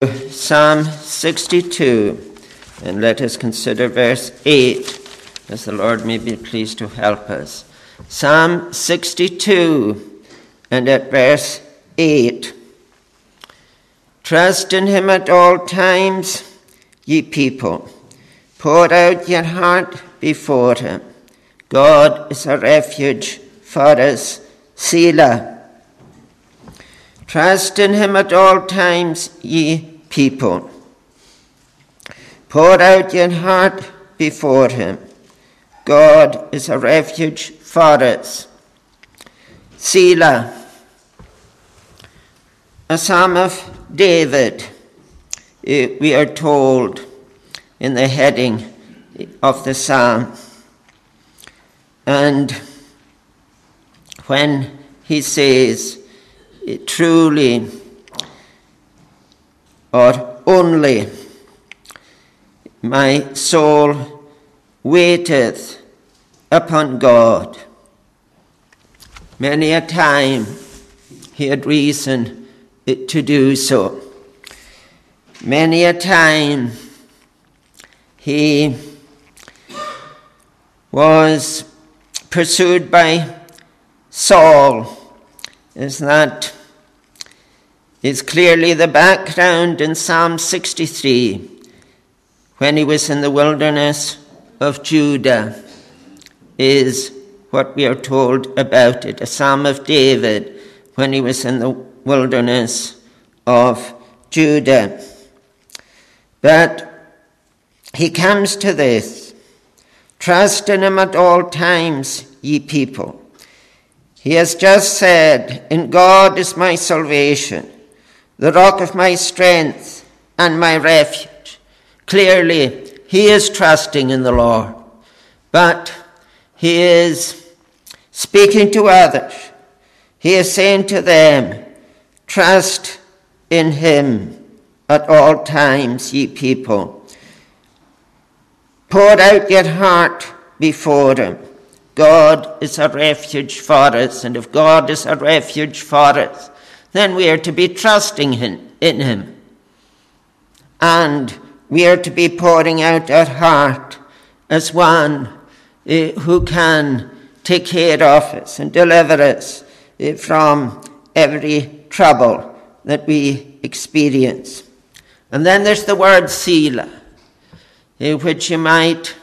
Psalm 62, and let us consider verse 8, as the Lord may be pleased to help us. Psalm 62, and at verse 8. Trust in him at all times, ye people. Pour out your heart before him. God is a refuge for us. Selah. Trust in him at all times, ye people. Pour out your heart before him. God is a refuge for us. Selah. A psalm of David, we are told in the heading of the psalm. And when he says, truly or only, my soul waiteth upon God. Many a time he had reason to do so. Many a time he was pursued by Saul. That is clearly the background in Psalm 63, when he was in the wilderness of Judah, is what we are told about it. A psalm of David when he was in the wilderness of Judah. But he comes to this: trust in him at all times, ye people. He has just said, in God is my salvation, the rock of my strength and my refuge. Clearly, he is trusting in the Lord, but he is speaking to others. He is saying to them, trust in him at all times, ye people. Pour out your heart before him. God is a refuge for us, and if God is a refuge for us, then we are to be trusting in him. And we are to be pouring out our heart as one who can take care of us and deliver us from every trouble that we experience. And then there's the word Selah, which you might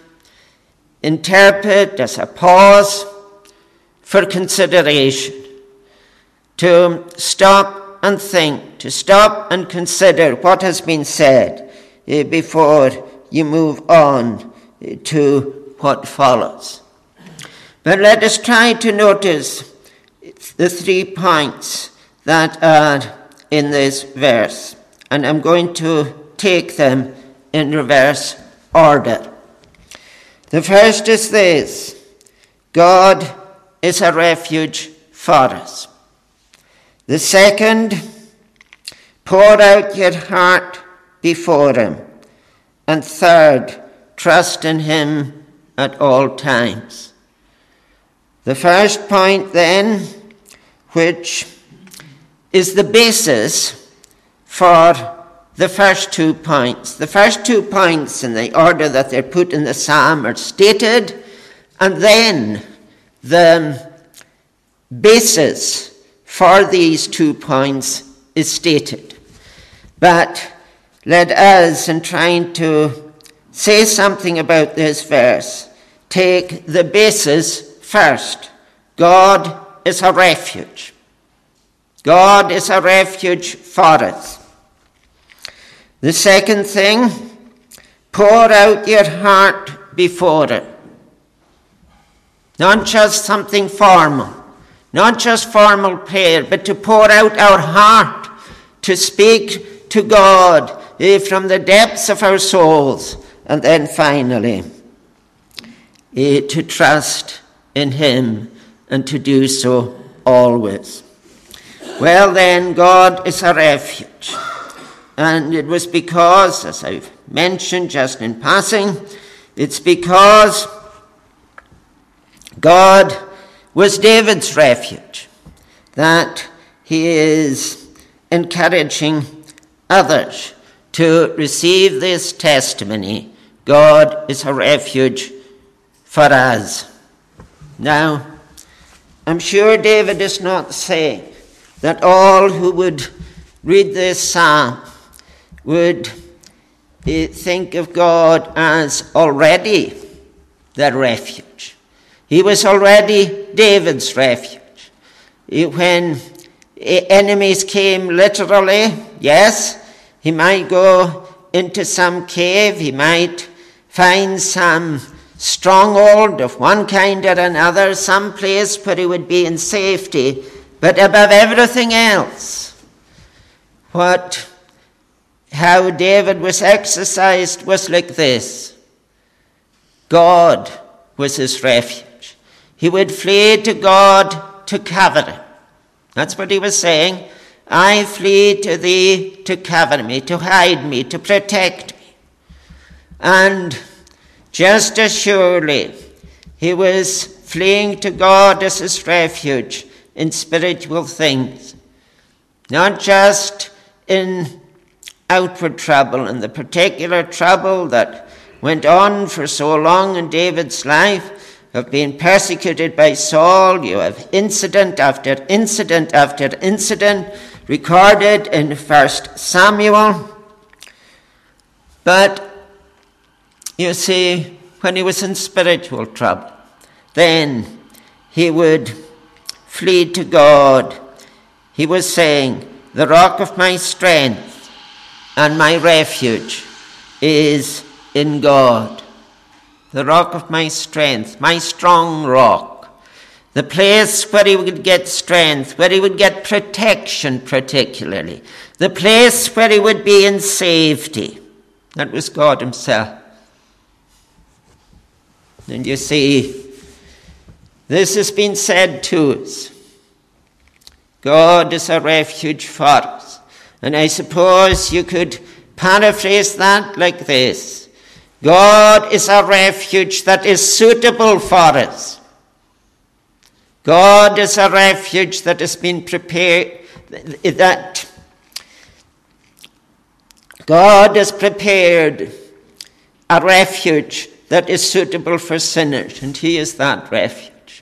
interpret as a pause for consideration, to stop and think, to stop and consider what has been said before you move on to what follows. But let us try to notice the 3 points that are in this verse, and I'm going to take them in reverse order. The first is this: God is a refuge for us. The second, pour out your heart before him. And third, trust in him at all times. The first point then, which is the basis for the first 2 points. The first 2 points in the order that they're put in the psalm are stated, and then the basis for these 2 points is stated. But let us, in trying to say something about this verse, take the basis first. God is a refuge. God is a refuge for us. The second thing, pour out your heart before him. Not just something formal, not just formal prayer, but to pour out our heart, to speak to God from the depths of our souls, and then finally, to trust in him and to do so always. Well then, God is a refuge. And it was because, as I've mentioned just in passing, it's because God was David's refuge that he is encouraging others to receive this testimony. God is a refuge for us. Now, I'm sure David is not saying that all who would read this psalm would think of God as already their refuge. He was already David's refuge. When enemies came literally, yes, he might go into some cave, he might find some stronghold of one kind or another, some place where he would be in safety. But above everything else, how David was exercised was like this. God was his refuge. He would flee to God to cover him. That's what he was saying. I flee to thee to cover me, to hide me, to protect me. And just as surely he was fleeing to God as his refuge in spiritual things, not just in outward trouble, and the particular trouble that went on for so long in David's life of being persecuted by Saul. You have incident after incident after incident recorded in 1 Samuel. But you see, when he was in spiritual trouble, then he would flee to God. He was saying, the rock of my strength and my refuge is in God. The rock of my strength, my strong rock. The place where he would get strength, where he would get protection particularly. The place where he would be in safety. That was God himself. And you see, this has been said to us. God is a refuge for us. And I suppose you could paraphrase that like this. God is a refuge that is suitable for us. God is a refuge that has been prepared, that God has prepared a refuge that is suitable for sinners, and he is that refuge.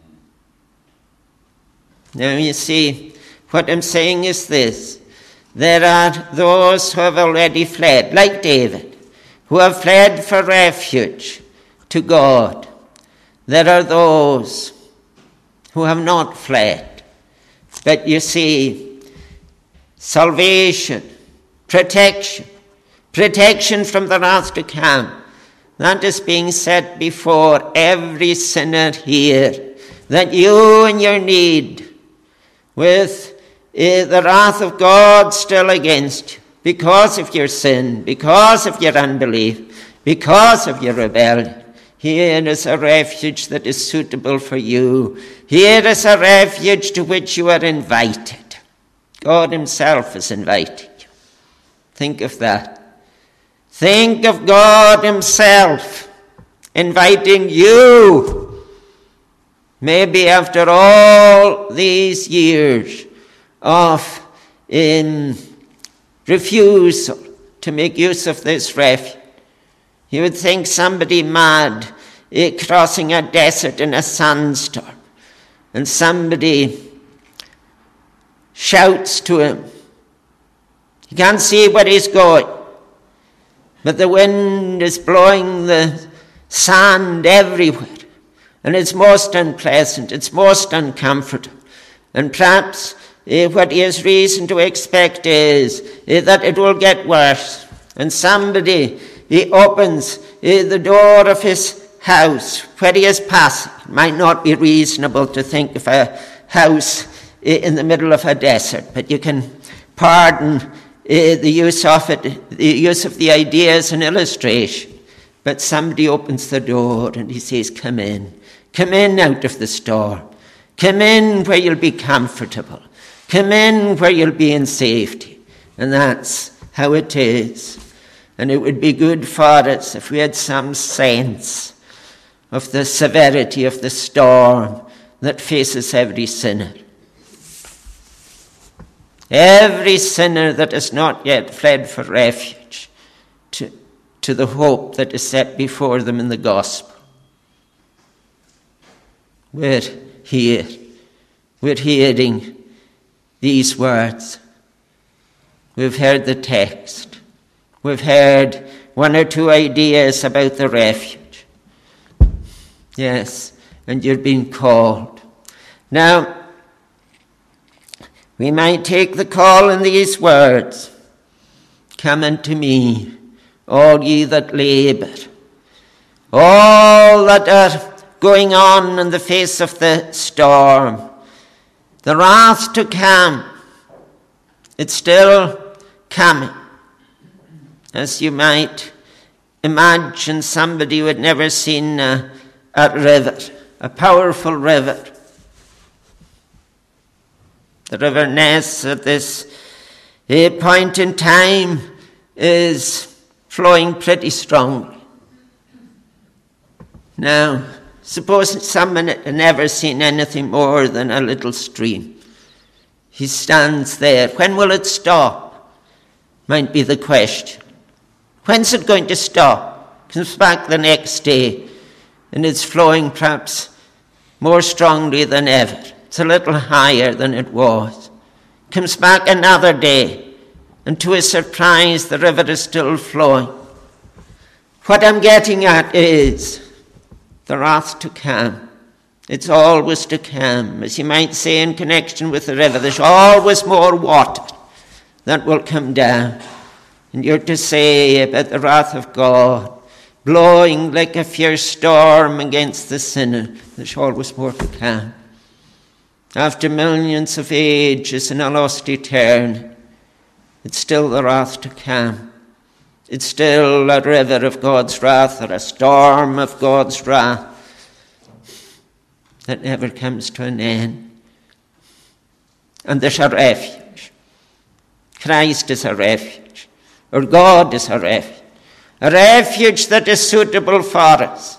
Now you see, what I'm saying is this. There are those who have already fled, like David, who have fled for refuge to God. There are those who have not fled. But you see, salvation, protection from the wrath to come, that is being set before every sinner here, that you in your need, with the wrath of God still against you, because of your sin, because of your unbelief, because of your rebellion. Here is a refuge that is suitable for you. Here is a refuge to which you are invited. God himself is inviting you. Think of that. Think of God himself inviting you. Maybe after all these years of refusal to make use of this refuge. You would think somebody mad crossing a desert in a sandstorm, and somebody shouts to him. He can't see where he's going, but the wind is blowing the sand everywhere, and it's most unpleasant, it's most uncomfortable, and perhaps what he has reason to expect is that it will get worse. And somebody, he opens the door of his house where he is passing. It might not be reasonable to think of a house in the middle of a desert, but you can pardon the use of it, the use of the idea as an illustration. But somebody opens the door and he says, come in out of the storm. Come in where you'll be comfortable. Come in where you'll be in safety. And that's how it is. And it would be good for us if we had some sense of the severity of the storm that faces every sinner. Every sinner that has not yet fled for refuge to the hope that is set before them in the gospel. We're here. We're hearing these words. We've heard the text. We've heard one or two ideas about the refuge. Yes, and you're being called. Now, we might take the call in these words. Come unto me, all ye that labour, all that are going on in the face of the storm. The wrath to come, it's still coming. As you might imagine somebody who had never seen a river, a powerful river. The River Ness at this point in time is flowing pretty strongly. Now, suppose someone had never seen anything more than a little stream. He stands there. When will it stop? Might be the question. When's it going to stop? Comes back the next day, and it's flowing perhaps more strongly than ever. It's a little higher than it was. Comes back another day, and to his surprise, the river is still flowing. What I'm getting at is the wrath to come. It's always to come. As you might say in connection with the river, there's always more water that will come down. And you're to say about the wrath of God, blowing like a fierce storm against the sinner, there's always more to come. After millions of ages in a lost eternity, it's still the wrath to come. It's still a river of God's wrath, or a storm of God's wrath that never comes to an end. And there's a refuge. Christ is a refuge, or God is a refuge that is suitable for us,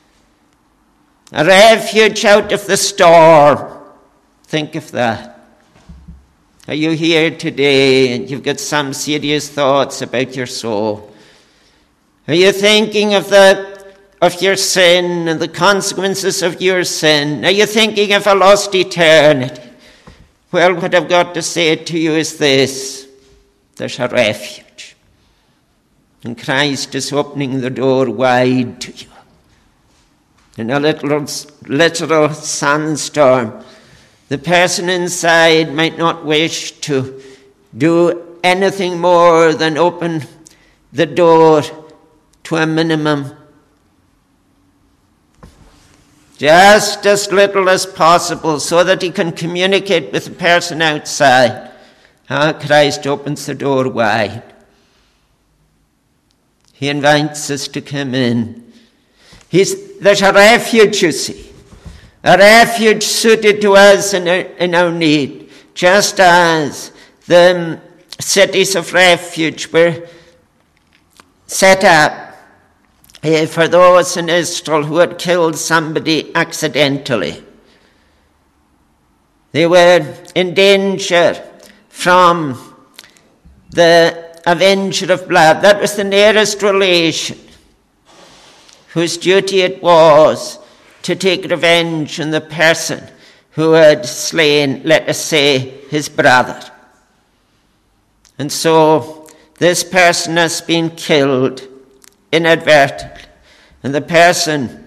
a refuge out of the storm. Think of that. Are you here today and you've got some serious thoughts about your soul? Are you thinking of your sin and the consequences of your sin? Are you thinking of a lost eternity? Well, what I've got to say to you is this. There's a refuge. And Christ is opening the door wide to you. In a literal sandstorm, the person inside might not wish to do anything more than open the door to a minimum, just as little as possible, so that he can communicate with the person outside. Christ opens the door wide. He invites us to come in. There's a refuge, you see. A refuge suited to us in our need, just as the cities of refuge were set up for those in Israel who had killed somebody accidentally. They were in danger from the avenger of blood. That was the nearest relation whose duty it was to take revenge on the person who had slain, let us say, his brother. And so this person has been killed inadvertently. And the person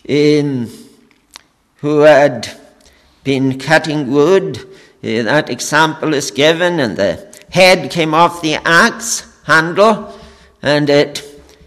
who had been cutting wood, that example is given, and the head came off the axe handle, and it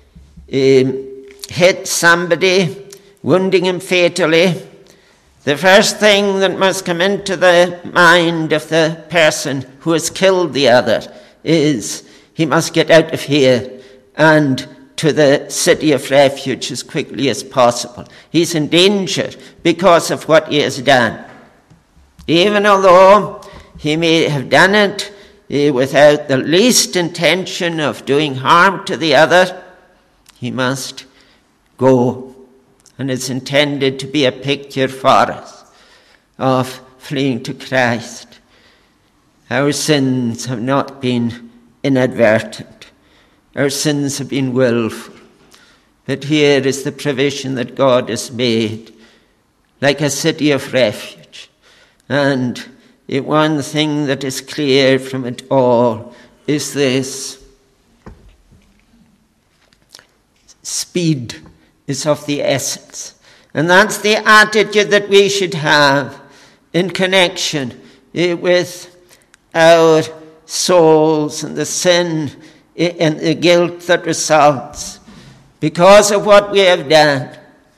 hit somebody, wounding him fatally. The first thing that must come into the mind of the person who has killed the other is he must get out of here and to the city of refuge as quickly as possible. He's in danger because of what he has done. Even although he may have done it without the least intention of doing harm to the other, he must go. And it's intended to be a picture for us of fleeing to Christ. Our sins have not been inadvertent. Our sins have been willful. But here is the provision that God has made, like a city of refuge. And one thing that is clear from it all is this: speed is of the essence. And that's the attitude that we should have in connection with our souls and the sin and the guilt that results because of what we have done.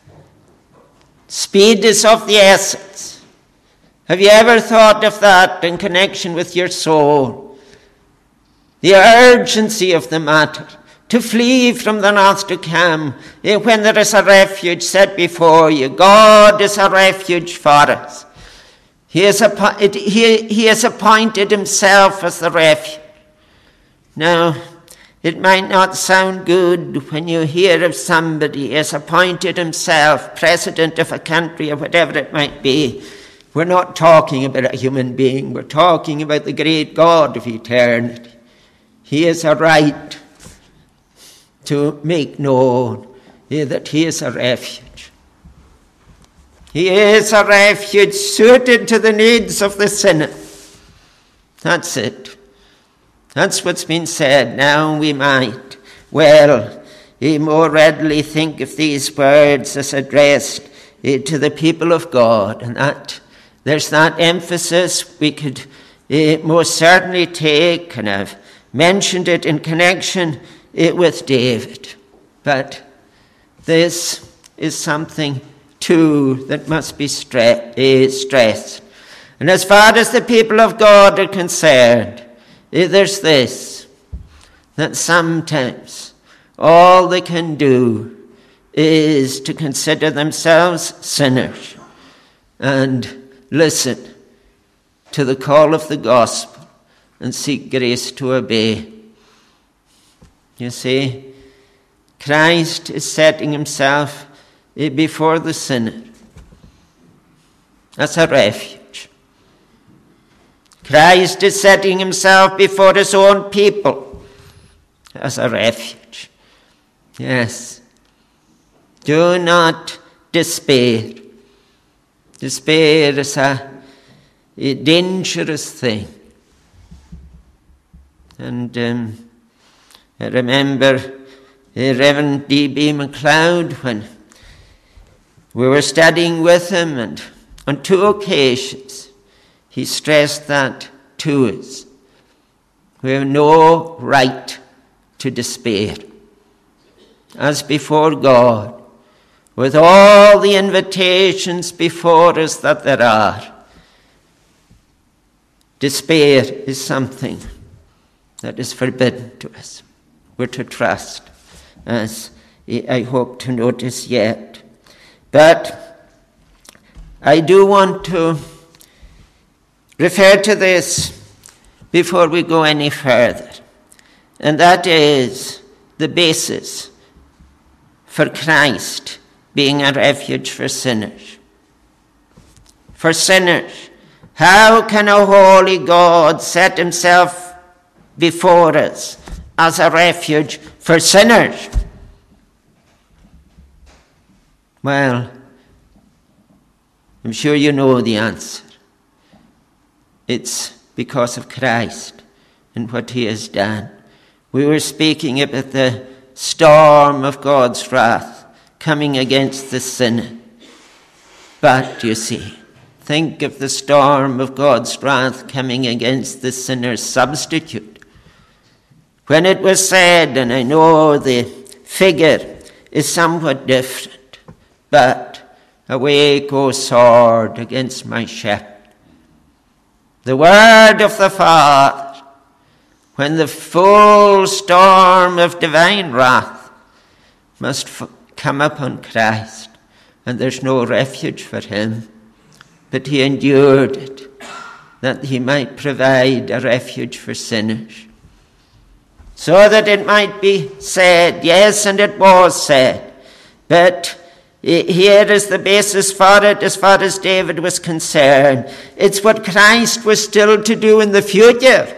Speed is of the essence. Have you ever thought of that in connection with your soul? The urgency of the matter, to flee from the wrath to come when there is a refuge set before you. God is a refuge for us. He has appointed himself as the refuge. Now, it might not sound good when you hear of somebody who has appointed himself president of a country or whatever it might be. We're not talking about a human being. We're talking about the great God of eternity. He has a right to make known that he is a refuge. He is a refuge suited to the needs of the sinner. That's it. That's what's been said. Now we might, more readily think of these words as addressed to the people of God, and that there's that emphasis we could most certainly take, and I've mentioned it in connection with David. But this is something too that must be stressed. And as far as the people of God are concerned, there's this, that sometimes all they can do is to consider themselves sinners and listen to the call of the gospel and seek grace to obey. You see, Christ is setting himself before the sinner as a refuge. Christ is setting himself before his own people as a refuge. Yes. Do not despair. Despair is a dangerous thing. And I remember Reverend D.B. MacLeod when we were studying with him, and on 2 occasions he stressed that to us. We have no right to despair. As before God, with all the invitations before us that there are, despair is something that is forbidden to us. We're to trust, as I hope to notice yet. But I do want to refer to this before we go any further, and that is the basis for Christ being a refuge for sinners. For sinners, how can a holy God set himself before us as a refuge for sinners? Well, I'm sure you know the answer. It's because of Christ and what he has done. We were speaking about the storm of God's wrath coming against the sinner. But, you see, think of the storm of God's wrath coming against the sinner's substitute. When it was said, and I know the figure is somewhat different, but awake, O sword, against my shepherd. The word of the Father, when the full storm of divine wrath must come upon Christ, and there's no refuge for him, but he endured it, that he might provide a refuge for sinners. So that it might be said, yes, and it was said, but Here is the basis for it as far as David was concerned. It's what Christ was still to do in the future.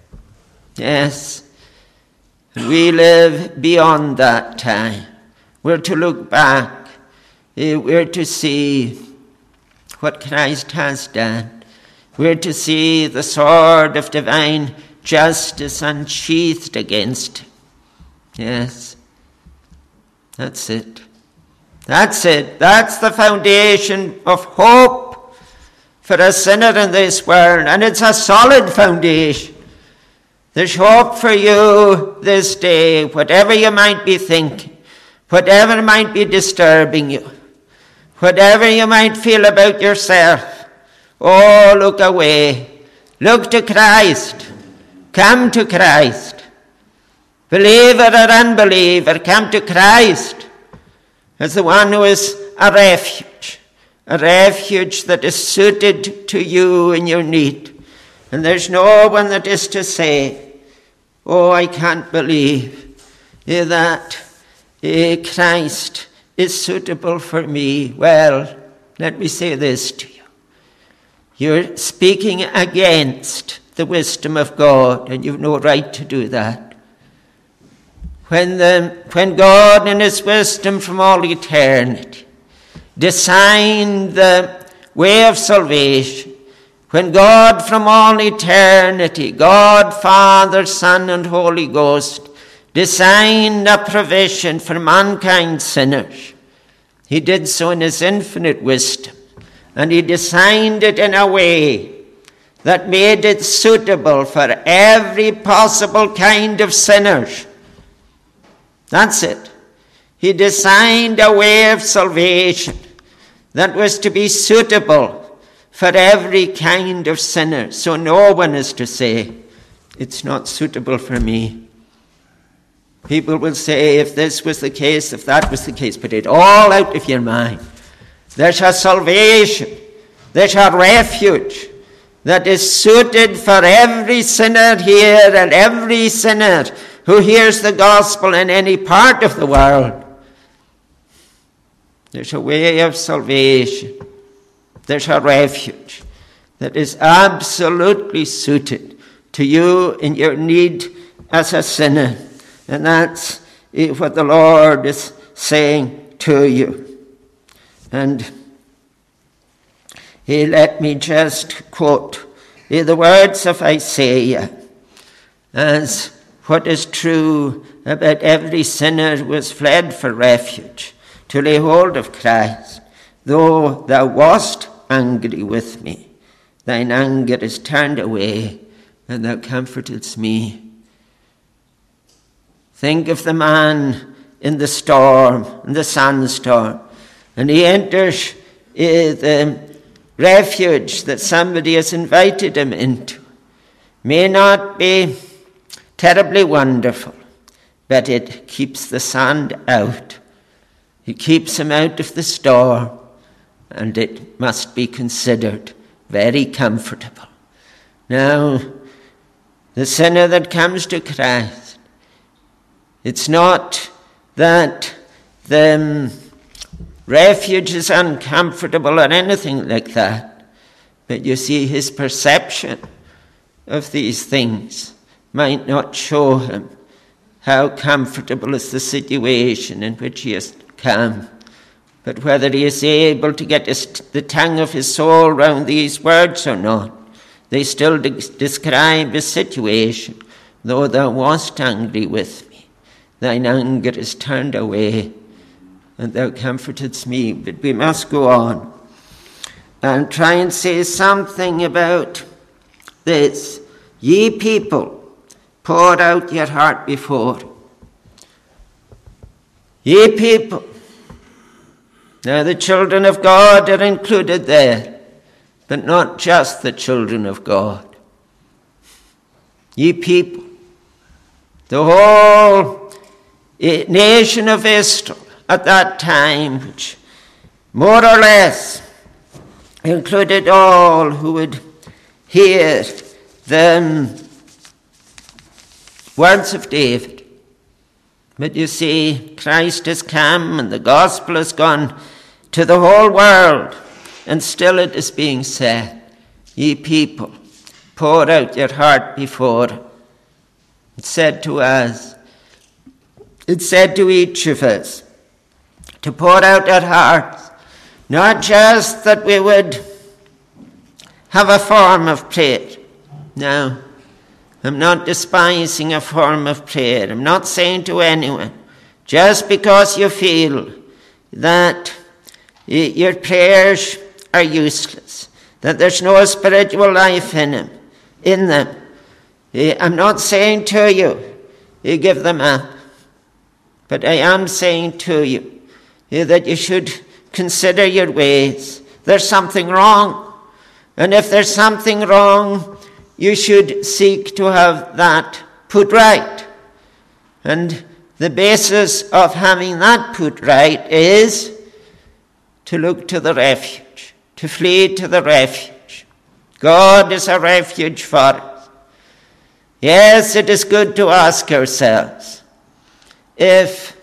Yes. We live beyond that time. We're to look back. We're to see what Christ has done. We're to see the sword of divine justice unsheathed against him. Yes. That's it. That's it. That's the foundation of hope for a sinner in this world. And it's a solid foundation. There's hope for you this day, whatever you might be thinking, whatever might be disturbing you, whatever you might feel about yourself. Oh, look away. Look to Christ. Come to Christ. Believer or unbeliever, come to Christ as the one who is a refuge that is suited to you in your need. And there's no one that is to say, oh, I can't believe that Christ is suitable for me. Well, let me say this to you. You're speaking against the wisdom of God, and you've no right to do that. When God in his wisdom from all eternity designed the way of salvation, when God from all eternity, God, Father, Son, and Holy Ghost, designed a provision for mankind sinners, he did so in his infinite wisdom, and he designed it in a way that made it suitable for every possible kind of sinners. That's it. He designed a way of salvation that was to be suitable for every kind of sinner. So no one is to say, it's not suitable for me. People will say, if this was the case, if that was the case, put it all out of your mind. There's a salvation, there's a refuge that is suited for every sinner here and every sinner who hears the gospel in any part of the world. There's a way of salvation. There's a refuge that is absolutely suited to you in your need as a sinner. And that's what the Lord is saying to you. And let me just quote the words of Isaiah as what is true about every sinner who has fled for refuge to lay hold of Christ. Though thou wast angry with me, thine anger is turned away, and thou comfortest me. Think of the man in the storm, in the sandstorm, and he enters the refuge that somebody has invited him into. May not be terribly wonderful, but it keeps the sand out. It keeps him out of the storm, and it must be considered very comfortable. Now, the sinner that comes to Christ, it's not that the refuge is uncomfortable or anything like that, but you see, his perception of these things might not show him how comfortable is the situation in which he has come. But whether he is able to get the tongue of his soul round these words or not, they still describe his situation. Though thou wast angry with me, thine anger is turned away, and thou comfortedst me. But we must go on and try and say something about this. Ye people, pour out your heart before. Ye people. Now the children of God are included there, but not just the children of God. Ye people. The whole nation of Israel at that time, which more or less included all who would hear the words of David. But you see, Christ has come and the gospel has gone to the whole world, and still it is being said, ye people, pour out your heart before him. It's said to us, it's said to each of us, to pour out our hearts, not just that we would have a form of prayer. No, I'm not despising a form of prayer. I'm not saying to anyone, just because you feel that your prayers are useless, that there's no spiritual life in them. I'm not saying to you give them up. But I am saying to you that you should consider your ways. There's something wrong. And if there's something wrong, you should seek to have that put right. And the basis of having that put right is to look to the refuge, to flee to the refuge. God is a refuge for us. Yes, it is good to ask ourselves if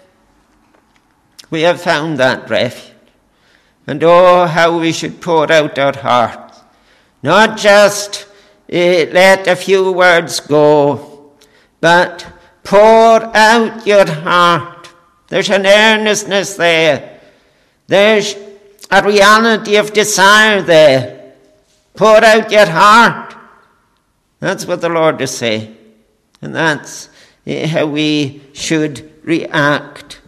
we have found that refuge. And oh, how we should pour out our hearts. Not just let a few words go, but pour out your heart. There's an earnestness there. There's a reality of desire there. Pour out your heart. That's what the Lord is saying. And that's how we should react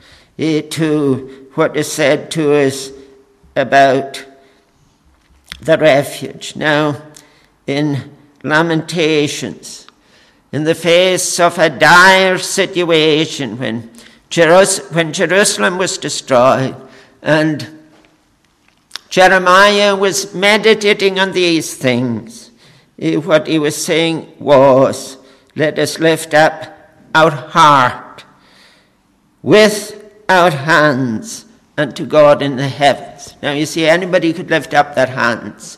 to what is said to us about the refuge. Now, in Lamentations, in the face of a dire situation when Jerusalem was destroyed, and Jeremiah was meditating on these things, what he was saying was, let us lift up our heart with our hands unto God in the heavens. Now you see, anybody could lift up their hands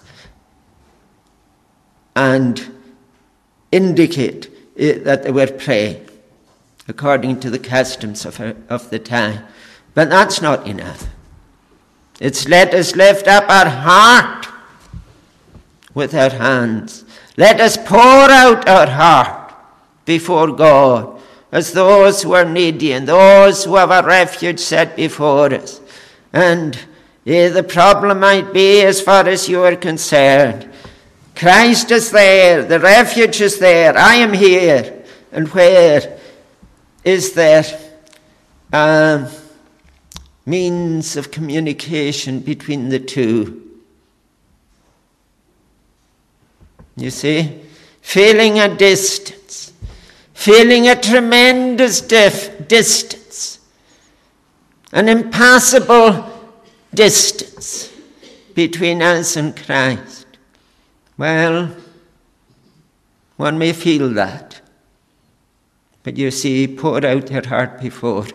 and indicate that they were praying according to the customs of the time. But that's not enough. It's let us lift up our heart with our hands. Let us pour out our heart before God as those who are needy and those who have a refuge set before us. And the problem might be, as far as you are concerned, Christ is there, the refuge is there, I am here. And where is there a means of communication between the two? You see, feeling a distance, feeling a tremendous distance, an impassable distance between us and Christ. Well, one may feel that. But you see, pour out your heart before.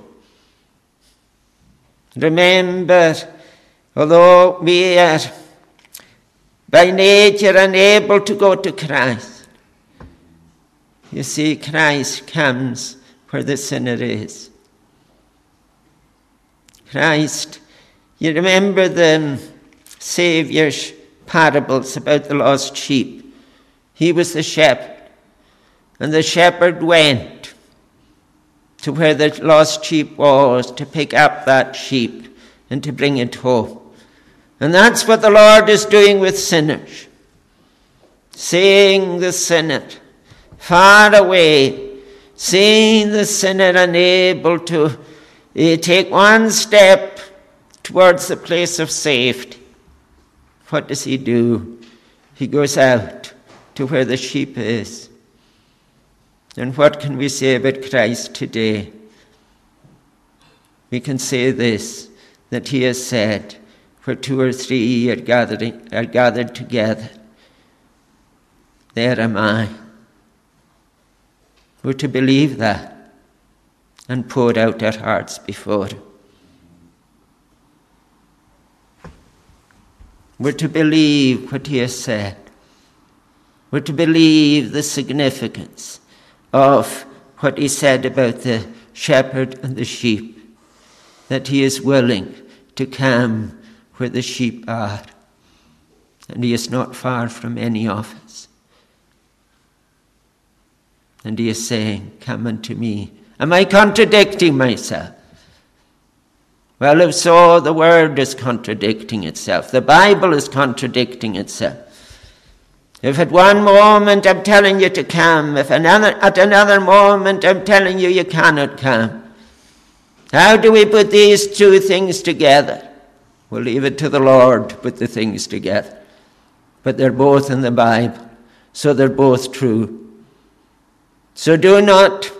Remember, although we are by nature unable to go to Christ, you see, Christ comes where the sinner is. Christ, you remember the Saviour's parables about the lost sheep. He was the shepherd, and the shepherd went to where the lost sheep was to pick up that sheep and to bring it home. And that's what the Lord is doing with sinners. Seeing the sinner far away, seeing the sinner unable to take one step towards the place of safety. What does he do? He goes out to where the sheep is. And what can we say about Christ today? We can say this, that he has said, where 2 or 3 are gathered together, there am I. We're to believe that and pour out our hearts before him. We're to believe what he has said. We're to believe the significance of what he said about the shepherd and the sheep, that he is willing to come where the sheep are. And he is not far from any of us. And he is saying, come unto me. Am I contradicting myself? Well, if so, the word is contradicting itself. The Bible is contradicting itself. If at one moment I'm telling you to come, if at another moment I'm telling you cannot come, how do we put these two things together? We'll leave it to the Lord to put the things together. But they're both in the Bible, so they're both true. So do not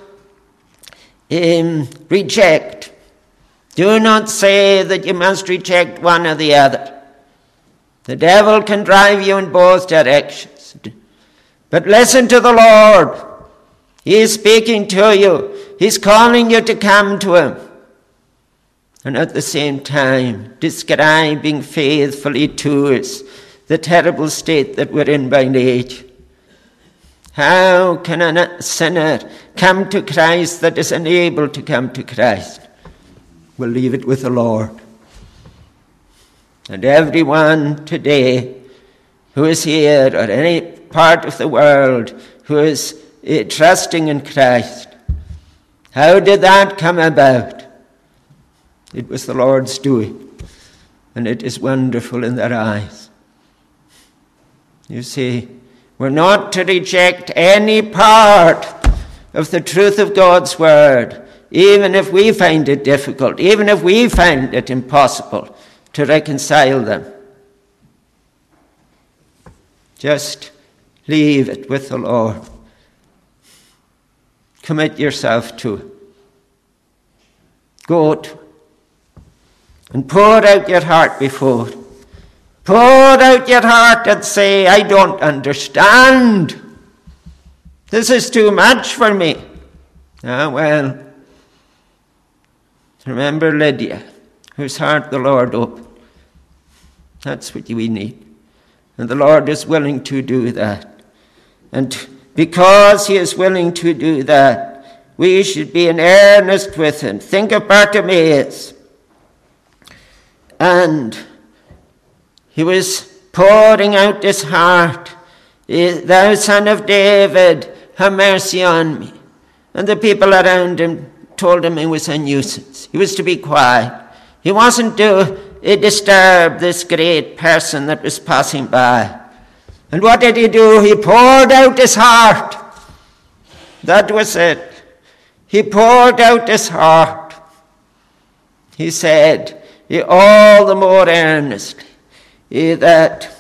reject. Do not say that you must reject one or the other. The devil can drive you in both directions. But listen to the Lord. He is speaking to you. He's calling you to come to him. And at the same time, describing faithfully to us the terrible state that we're in by nature. How can a sinner come to Christ that is unable to come to Christ? We'll leave it with the Lord. And everyone today who is here or any part of the world who is trusting in Christ, how did that come about? It was the Lord's doing, and it is wonderful in their eyes. You see, we're not to reject any part of the truth of God's word, even if we find it difficult, even if we find it impossible to reconcile them. Just leave it with the Lord. Commit yourself to it. Go to it. And pour out your heart before it. Pour out your heart and say, I don't understand. This is too much for me. Ah, well, remember Lydia, whose heart the Lord opened. That's what we need. And the Lord is willing to do that. And because he is willing to do that, we should be in earnest with him. Think of Bartimaeus. And he was pouring out his heart. Thou son of David, have mercy on me. And the people around him told him he was a nuisance. He was to be quiet. He wasn't to disturb this great person that was passing by. And what did he do? He poured out his heart. That was it. He poured out his heart. He said, all the more earnestly, that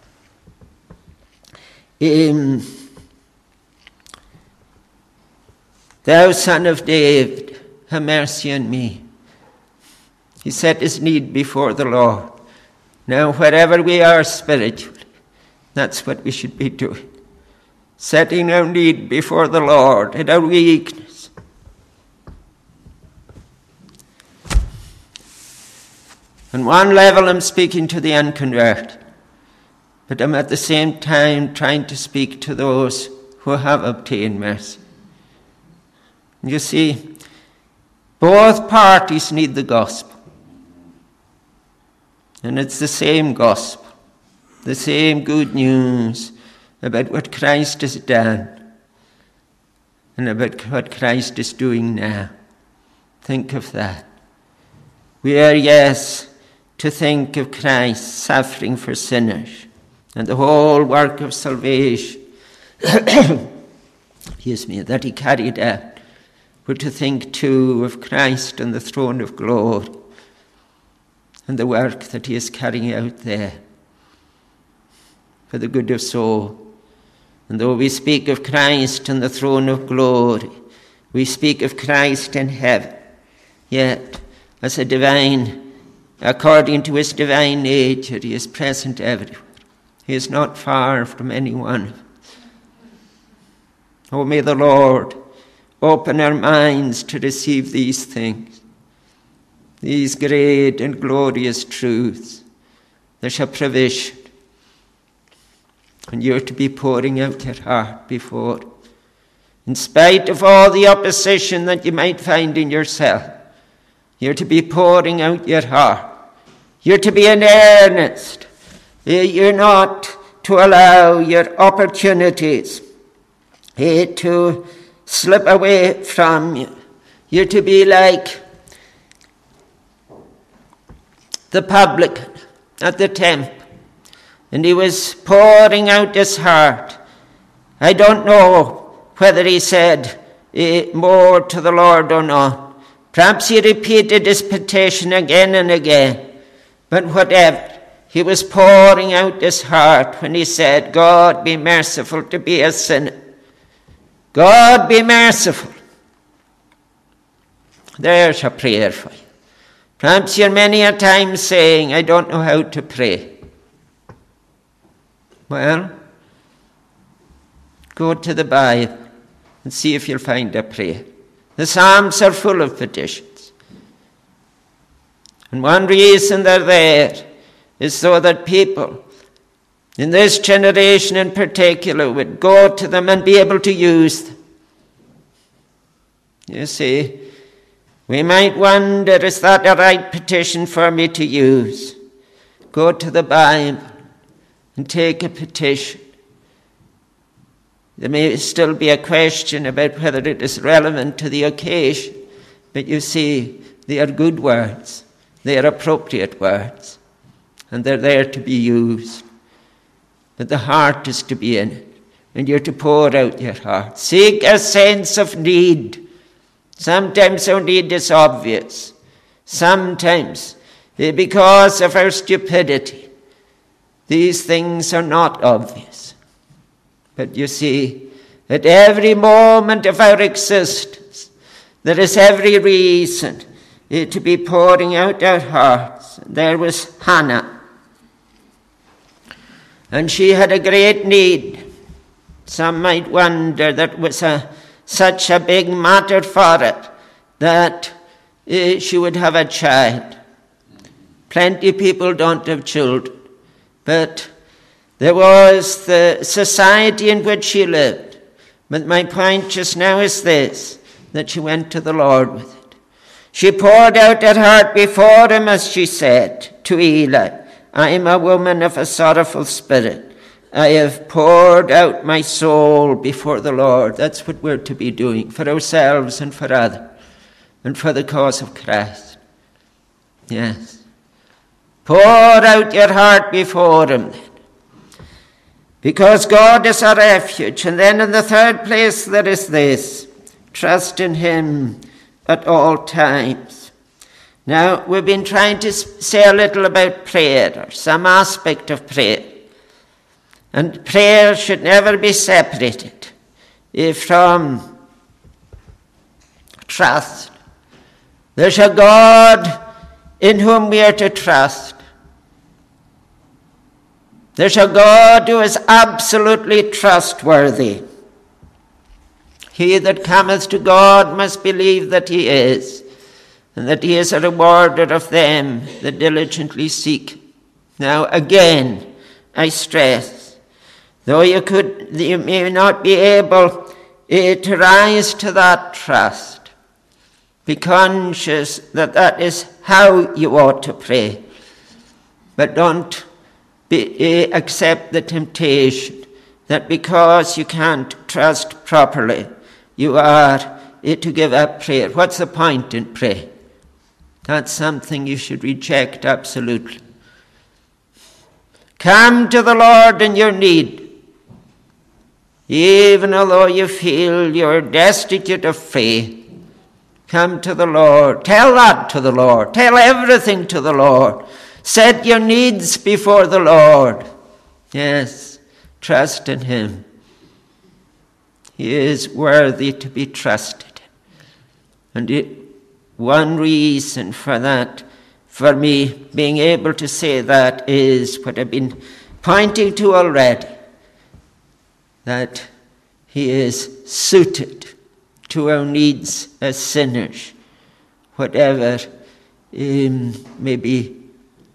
thou son of David, have mercy on me. He set his need before the Lord. Now, wherever we are spiritually, that's what we should be doing. Setting our need before the Lord in our weakness. On one level, I'm speaking to the unconverted, but I'm at the same time trying to speak to those who have obtained mercy. You see, both parties need the gospel. And it's the same gospel, the same good news about what Christ has done and about what Christ is doing now. Think of that. We are, yes, to think of Christ suffering for sinners and the whole work of salvation that he carried out. We're to think too of Christ on the throne of glory and the work that he is carrying out there for the good of soul. And though we speak of Christ on the throne of glory, we speak of Christ in heaven, yet as a divine, according to his divine nature, he is present everywhere. He is not far from any one of us. Oh, may the Lord open our minds to receive these things, these great and glorious truths. There's a provision, and you're to be pouring out your heart before. In spite of all the opposition that you might find in yourself, you're to be pouring out your heart. You're to be in earnest. You're not to allow your opportunities to slip away from you. You're to be like the publican at the temple, and he was pouring out his heart. I don't know whether he said more to the Lord or not. Perhaps he repeated his petition again and again. But whatever, he was pouring out his heart when he said, God, be merciful to be a sinner. God, be merciful. There's a prayer for you. Perhaps you're many a time saying, I don't know how to pray. Well, go to the Bible and see if you'll find a prayer. The Psalms are full of petitions. And one reason they're there is so that people in this generation in particular would go to them and be able to use them. You see, we might wonder, is that a right petition for me to use? Go to the Bible and take a petition. There may still be a question about whether it is relevant to the occasion, but you see, they are good words. They are appropriate words, and they're there to be used. But the heart is to be in it, and you're to pour out your heart. Seek a sense of need. Sometimes our need is obvious. Sometimes, because of our stupidity, these things are not obvious. But you see, at every moment of our existence, there is every reason to be pouring out our hearts. There was Hannah, and she had a great need. Some might wonder that was such a big matter for it that she would have a child. Plenty of people don't have children, but there was the society in which she lived. But my point just now is this, that she went to the Lord with it. She poured out her heart before him, as she said to Eli, I am a woman of a sorrowful spirit. I have poured out my soul before the Lord. That's what we're to be doing for ourselves and for others and for the cause of Christ. Yes. Pour out your heart before him then. Because God is our refuge. And then in the third place there is this. Trust in him at all times. Now, we've been trying to say a little about prayer, or some aspect of prayer. And prayer should never be separated from trust. There's a God in whom we are to trust. There's a God who is absolutely trustworthy. He that cometh to God must believe that he is, and that he is a rewarder of them that diligently seek. Now again, I stress, though you may not be able to rise to that trust, be conscious that that is how you ought to pray. But don't accept the temptation that because you can't trust properly, you are to give up prayer. What's the point in prayer? That's something you should reject absolutely. Come to the Lord in your need. Even although you feel you're destitute of faith, come to the Lord. Tell that to the Lord. Tell everything to the Lord. Set your needs before the Lord. Yes, trust in him. He is worthy to be trusted. And one reason for that, for me being able to say that, is what I've been pointing to already, that he is suited to our needs as sinners, whatever may be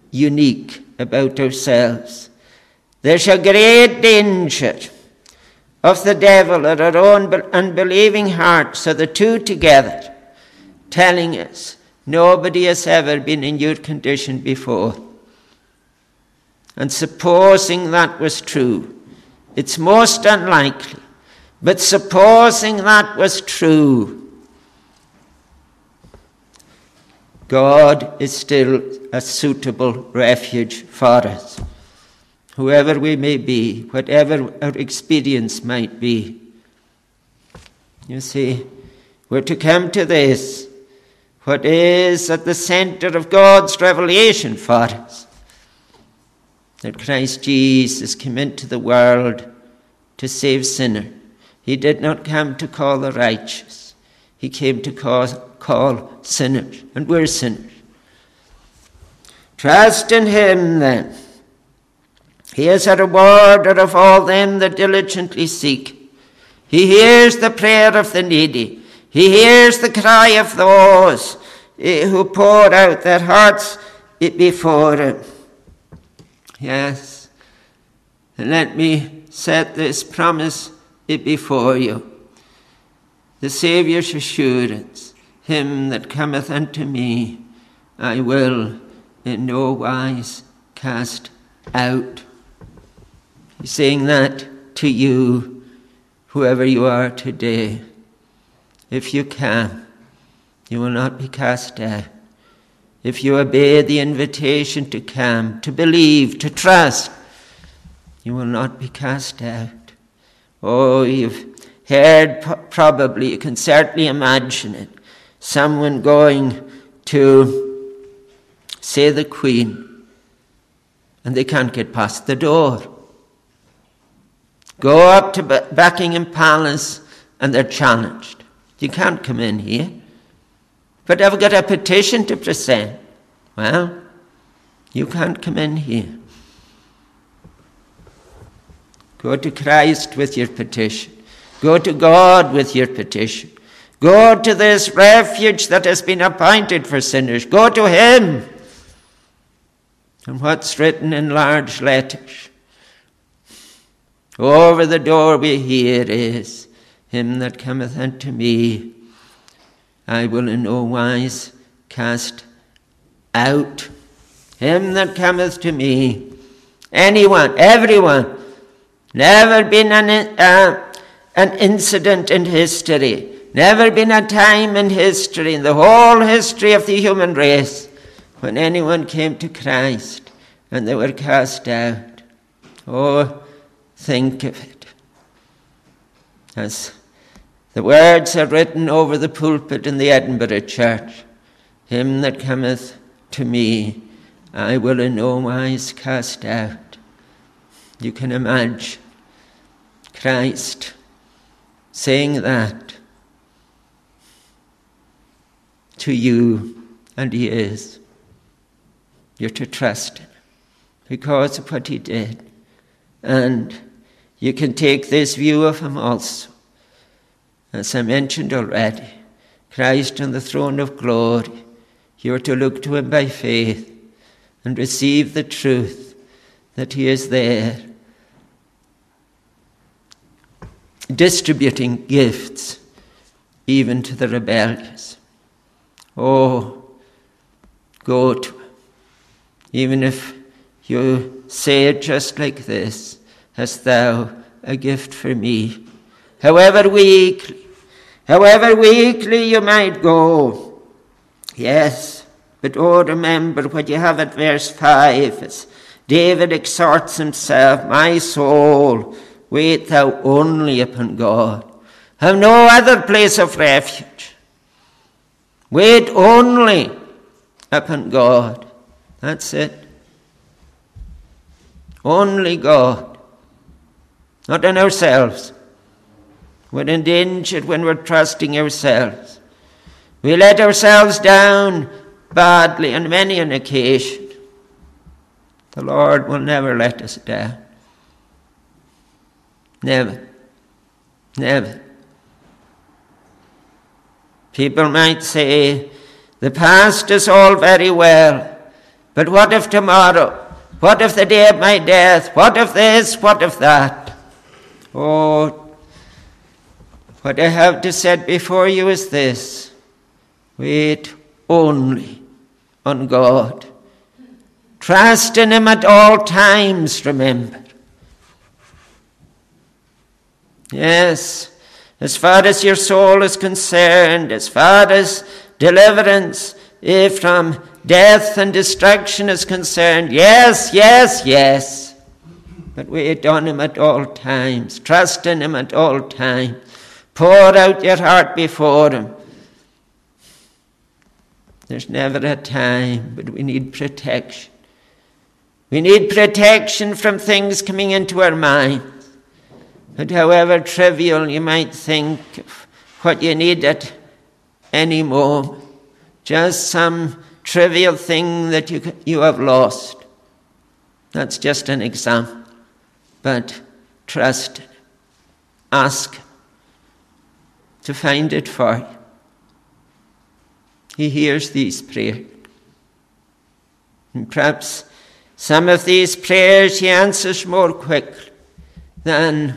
unique about ourselves. There's a great danger of the devil or our own unbelieving hearts are the two together, telling us nobody has ever been in your condition before. And supposing that was true, it's most unlikely, but supposing that was true, God is still a suitable refuge for us, whoever we may be, whatever our experience might be. You see, we're to come to this, what is at the center of God's revelation for us, that Christ Jesus came into the world to save sinners. He did not come to call the righteous. He came to call sinners, and we're sinners. Trust in him then. He is a rewarder of all them that diligently seek. He hears the prayer of the needy. He hears the cry of those who pour out their hearts before him. Yes, and let me set this promise before you. The Saviour's assurance, him that cometh unto me, I will in no wise cast out. He's saying that to you, whoever you are today. If you can, you will not be cast out. If you obey the invitation to come, to believe, to trust, you will not be cast out. Oh, you've heard probably, you can certainly imagine it, someone going to, say, the Queen, and they can't get past the door. Go up to Buckingham Palace and they're challenged. You can't come in here. But I've got a petition to present. Well, you can't come in here. Go to Christ with your petition. Go to God with your petition. Go to this refuge that has been appointed for sinners. Go to him. And what's written in large letters over the doorway here is, him that cometh unto me, I will in no wise cast out. Him that cometh to me. Anyone, everyone. Never been an incident in history. Never been a time in history, in the whole history of the human race, when anyone came to Christ and they were cast out. Oh, think of it. As the words are written over the pulpit in the Edinburgh church, him that cometh to me, I will in no wise cast out. You can imagine Christ saying that to you, and he is. You're to trust him because of what he did. And you can take this view of him also. As I mentioned already, Christ on the throne of glory, you are to look to him by faith and receive the truth that he is there, distributing gifts even to the rebellious. Oh, go to him. Even if you say it just like this, hast thou a gift for me? However weakly you might go. Yes, but oh, remember what you have at verse 5, as David exhorts himself, my soul, wait thou only upon God. Have no other place of refuge. Wait only upon God. That's it. Only God. Not in ourselves. We're endangered when we're trusting ourselves. We let ourselves down badly on many an occasion. The Lord will never let us down. Never. Never. People might say, the past is all very well, but what if tomorrow? What if the day of my death? What if this? What if that? Oh, What I have to set before you is this: wait only on God. Trust in him at all times, remember. Yes, as far as your soul is concerned, as far as deliverance from death and destruction is concerned, yes, yes, yes. But wait on him at all times. Trust in him at all times. Pour out your heart before him. There's never a time, but we need protection. We need protection from things coming into our minds. And however trivial you might think of what you need at any moment, just some trivial thing that you have lost. That's just an example. But trust him. Ask him to find it for you. He hears these prayers. And perhaps some of these prayers he answers more quickly than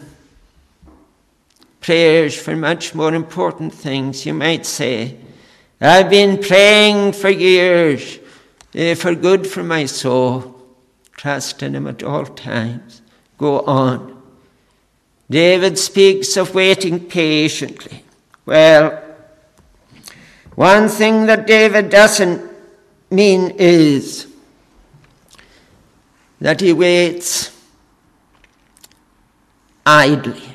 prayers for much more important things. You might say, I've been praying for years for good for my soul. Trust in him at all times. Go on. David speaks of waiting patiently. Well, one thing that David doesn't mean is that he waits idly.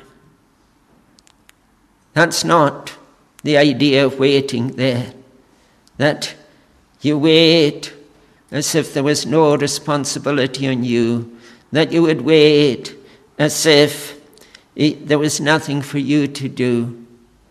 That's not the idea of waiting there. That you wait as if there was no responsibility on you. That you would wait as if there was nothing for you to do.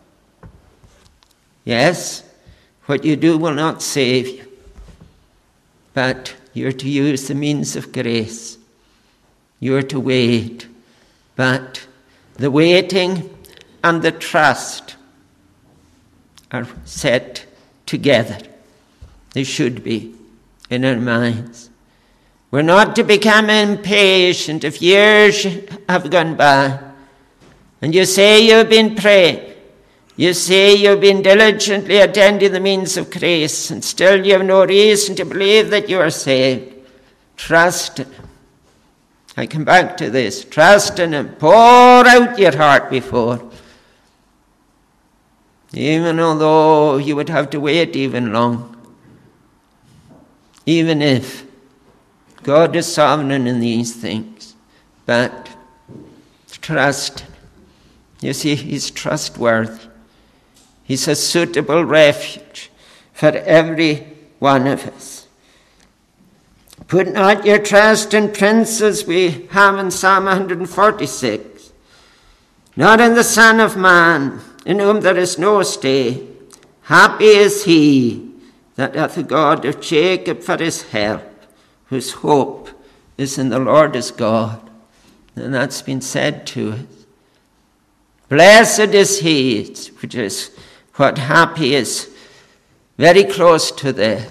Yes, what you do will not save you, but you're to use the means of grace. You're to wait, but the waiting and the trust are set together. They should be in our minds. We're not to become impatient if years have gone by and you say you've been praying. You say you've been diligently attending the means of grace, and still you have no reason to believe that you are saved. Trust in him. I come back to this. Trust in him. Pour out your heart before him. Even although you would have to wait even long. Even if God is sovereign in these things. But trust him. You see, he's trustworthy. He's a suitable refuge for every one of us. Put not your trust in princes, we have in Psalm 146. Not in the Son of Man, in whom there is no stay. Happy is he that hath the God of Jacob for his help, whose hope is in the Lord his God. And that's been said to us. Blessed is he, which is what happy is very close to there.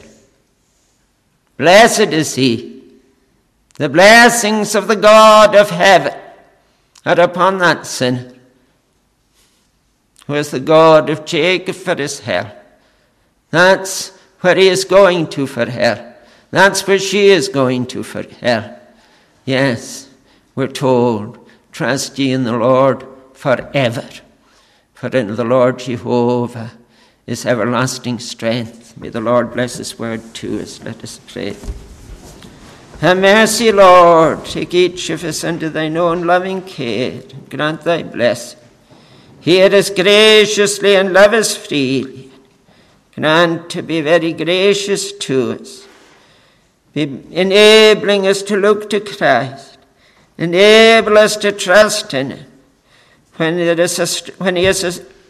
Blessed is he. The blessings of the God of heaven are upon that sinner, who is the God of Jacob for his help. That's where he is going to for help. That's where she is going to for help. Yes, we're told, trust ye in the Lord forever. For in the Lord Jehovah is everlasting strength. May the Lord bless his word to us. Let us pray. Have mercy, Lord. Take each of us under thine own loving care. Grant thy blessing. Hear us graciously and love us freely. Grant to be very gracious to us. Be enabling us to look to Christ. Enable us to trust in him. When he is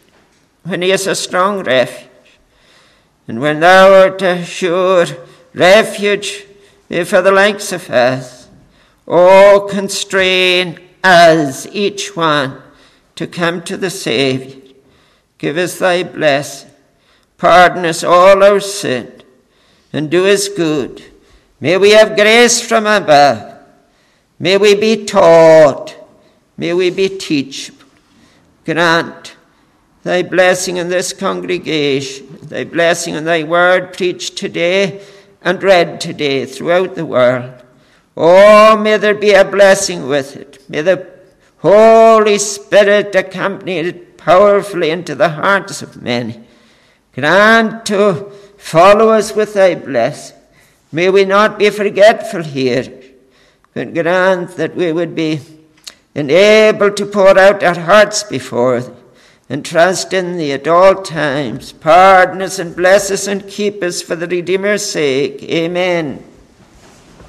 a strong refuge, and when thou art a sure refuge for the likes of us, oh, constrain us, each one, to come to the Saviour. Give us thy blessing. Pardon us all our sin, and do us good. May we have grace from above. May we be taught. May we be teachable. Grant thy blessing in this congregation, thy blessing in thy word preached today and read today throughout the world. Oh, may there be a blessing with it. May the Holy Spirit accompany it powerfully into the hearts of many. Grant to follow us with thy blessing. May we not be forgetful here, but grant that we would be enabled to pour out our hearts before thee and trust in thee at all times. Pardon us and bless us and keep us for the Redeemer's sake. Amen.